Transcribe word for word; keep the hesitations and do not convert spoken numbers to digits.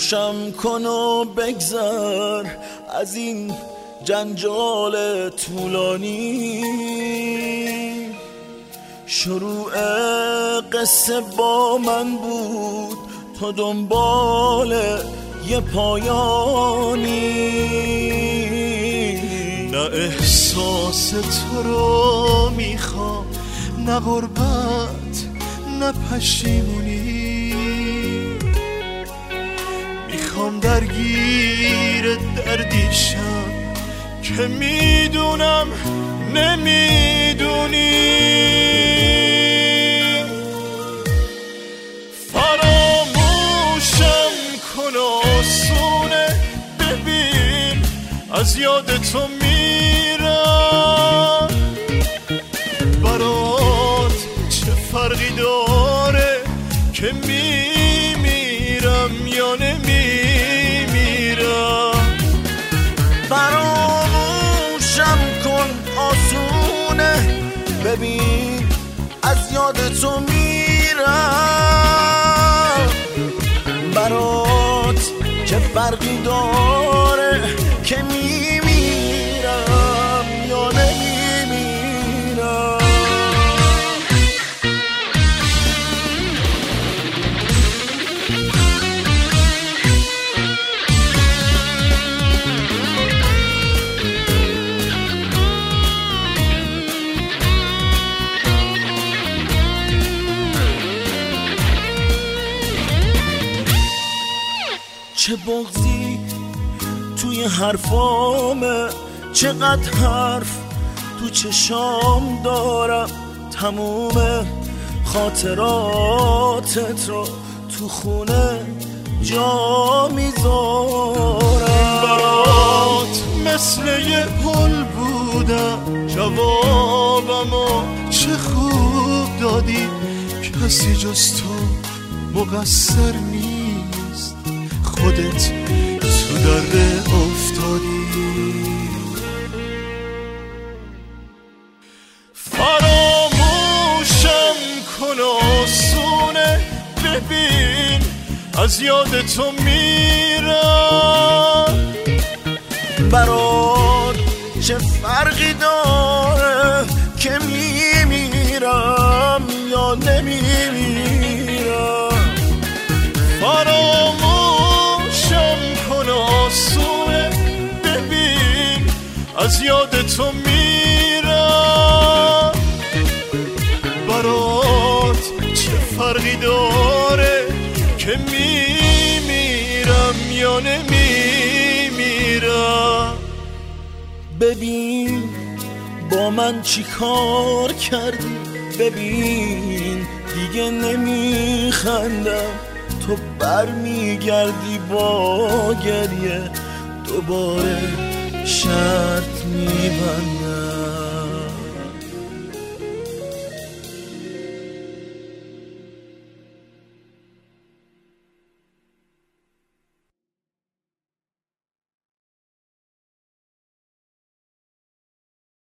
روشن کن و بگذر از این جنجال طولانی. شروع قصه با من بود تا دنبال یه پایانی. نه احساس تو رو میخوام، نه غربت نه پشیمونی. میخوام درگیر دردیشم که میدونم نمیدونی. فراموشم کن آسونه، ببین از یاد تو میرم. برات چه فرقی داره که میمیرم یا نمیمیرم. فراموشم کن آسونه، ببین از یاد تو میرم. برات چه فرقی داره که میمیرم یا نمیمیرم. چه بغضی توی حرفامه، چقدر حرف تو چشام دارم. تموم خاطراتت رو تو خونه جا میذارم. برات مثل یه پل بودم، جوابمو چه خوب دادی. کسی جز تو مقصر نیست، خودت تو درد افتادی. فراموشم کن آسونه، ببین از یاد تو میرم. برات چه فرقی داره که میمیرم یا نمیمیرم. فراموشم کن آسونه، ببین از یاد تو میرم. برات چه فرقی داره که میمیرم یا نمیمیرم. ببین با من چی کار کردی، ببین دیگه نمیخندم. تو برمیگردی با گریه، دوباره شرط میبندم.